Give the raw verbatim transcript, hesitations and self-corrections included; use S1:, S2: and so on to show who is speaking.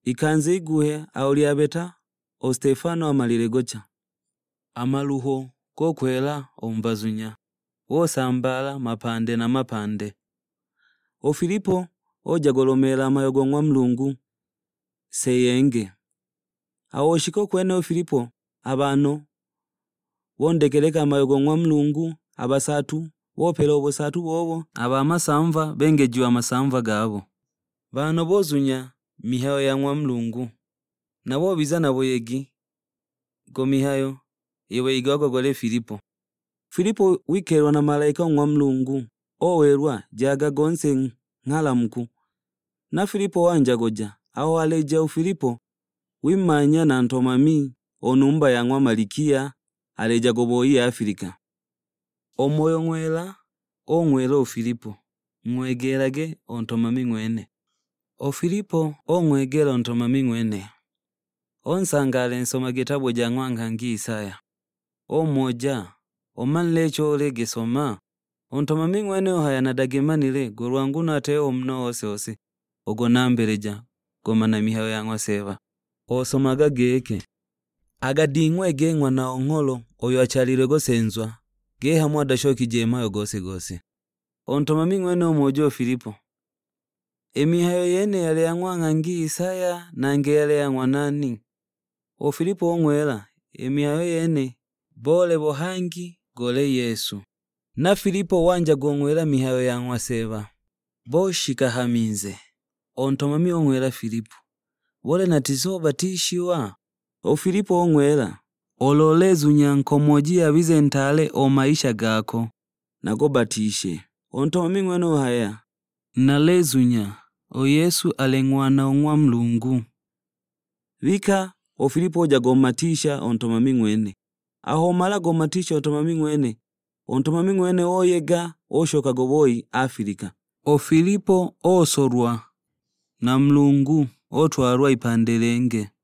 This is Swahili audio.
S1: ikanze iguhe auliabeta o Stefano amalile gocha. Amaluho gokwela ombazunya wosambala mapande na mapande. O Filipo oja golomela amayogo ng'wa Mulungu seyenge. Awoshiko kwene o Filipo abano wondekeleka amayogo ng'wa Mulungu abasatu wopela obosatu bobo aba amasamva bengejiwa amasamva gabo. Bano bozunya mihayo ya ng'wa Mulungu nabo biza nabo yegi go mihayo yewe igago gole Filipo. Filipo wikelwa na malaika ng'wa Mulungu owerwa jaga gonse ng'alamuku. Na Filipo wanja goja aho aleja u Filipo wimanya na ntomami onumba ya ng'wa Malikia aleja goboyi ya Afrika. Omoyo ng'wela ong'wela o Filipo ng'wegerage ontomami ng'wene. O Filipo ong'wegera ontomami ng'wene onsangale nsoma gitabo ja ng'wangangi Isaya. Omoja omanlecho olege soma ontomami ng'wene ohaya nadagemanile golwangu nateo mno ose ose ogonambereja gomana mihayo ya ng'wa Seva. Osomaga geke agadingwe gengwa na ongolo oyo achalire gosenzwa ge hamwa dashoki jemayo gose gose. Ontomami ng'wene omojo Filipo emihayo yene yale ya ng'wangangi Isaya nange yale ya ng'wa nani. O Filipo ong'wela emihayo yene bole bohangi gole Yesu. Na Filipo wanja gong'wela mihayo ya ng'wa Seva boshika haminze. Ontomami ong'wela Filipo bole natizo batishiwa. O Filipo ong'wela ololezu nyankomoji abize ntale o maisha gako nago batishe. Ontomami ng'wene ohaya nalezunya o Yesu aleng'wana ng'wa Mulungu. Vika o Filipo oja gomatisha ontomami ng'wene. Aho mala gomatisha ontomami ng'wene. Ontomami ng'wene oyega oshoka goboyi Afrika. O Filipo osorwa na Mulungu otwarwa ipandelenge.